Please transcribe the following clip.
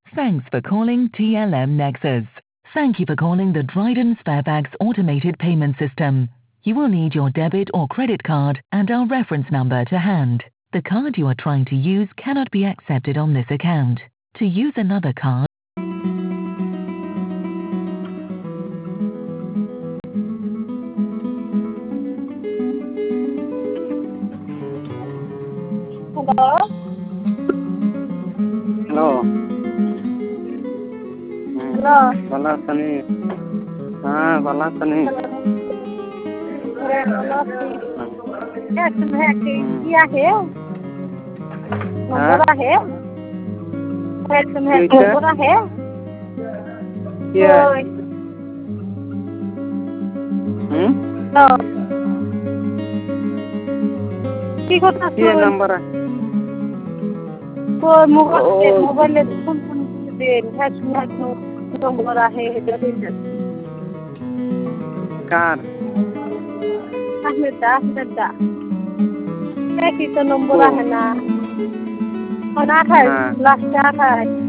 Thanks for calling TLM Nexus. Thank you for calling the Dryden Sparebags automated payment system. You will need your debit or credit card and our reference number to hand. The card you are trying to use cannot be accepted on this account. To use another card, Hello? Hello. Hello? Balasani. Balasani. क्या तुम्हें क्या है number है क्या तुम्हें number है Yeah. तो ठीक होता Yeah, number. तो मोबाइल ले फोन दे है तुम्हें नंबर है Card. Ahmed क्या की तो नंबर है ना और ना है लास्ट है